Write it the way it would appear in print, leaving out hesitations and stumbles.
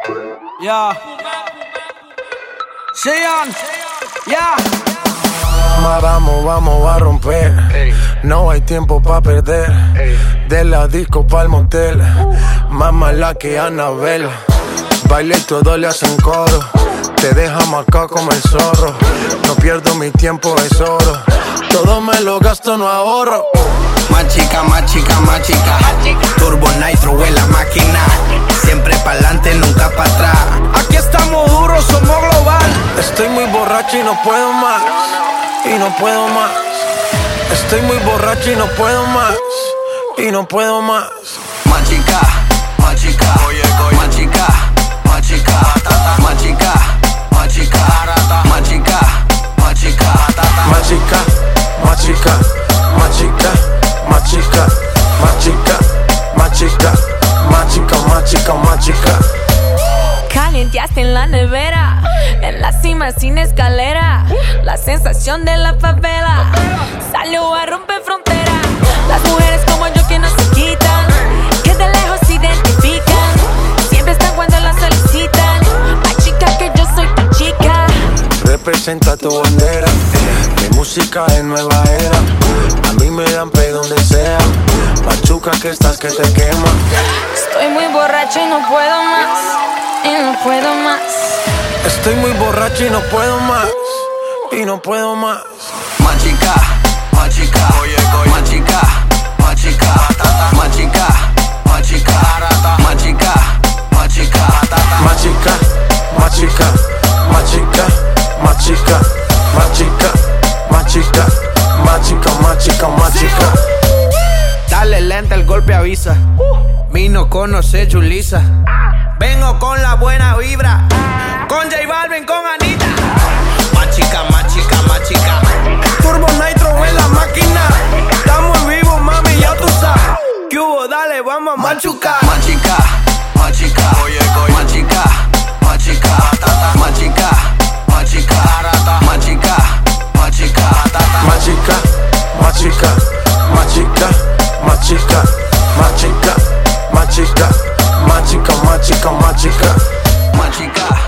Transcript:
Ya. Sean. Ya. Vamos a romper. No hay tiempo pa' perder. De la disco pa'l motel. Más mala que Anabel. Baile y todo le hacen coro. Te deja marcado como el zorro. No pierdo mi tiempo, es oro. Todo me lo gasto, no ahorro. Más chica, más chica, más chica. Turbo Nitro en la máquina. Siempre pa'lante, nunca pa' atrás. Aquí estamos duros, somos global. Estoy muy borracho y no puedo más. Y no puedo más. Estoy muy borracho y no puedo más. Y no puedo más. Más chica, más chica. Más chica, más chica. Más chica, más chica. Más chica, más chica. Más chica, más chica. Más chica, más chica. Más chica, más chica. Más chica, más chica, más chica. Calienteaste en la nevera, en la cima sin escalera. La sensación de la favela salió a romper frontera. Las mujeres como yo que no se quitan, que de lejos se identifican. Siempre están cuando las solicitan. Más chica que yo soy tu chica. Representa tu bandera. Mi música es nueva era. A mí me dan pe donde sea. Machuca que estás que te quema. Estoy muy borracho y no puedo más. Y no puedo más. Estoy muy borracho y no puedo más. Y no puedo más. Más chica, más chica. Más chica, más chica. Más chica, más chica. Más chica, más chica. Más chica, más chica. Más chica, más chica. Más chica, más chica. Más chica, más chica, más chica. Dale lenta, el golpe avisa. Vino conoce Julissa. Vengo con la buena vibra. Con J Balvin, con Anita. Más chica, más chica, más chica. Turbo Nitro en la máquina. Estamos vivos, mami, ya tú sabes. ¿Qué hubo? Dale, vamos a machucar. Más chica, más chica. Más chica, más chica. Más chica, más chica. Más chica, más chica. Más chica, más chica. Más chica, más chica. Más chica, más chica. Más chica, más chica, más chica. Más chica.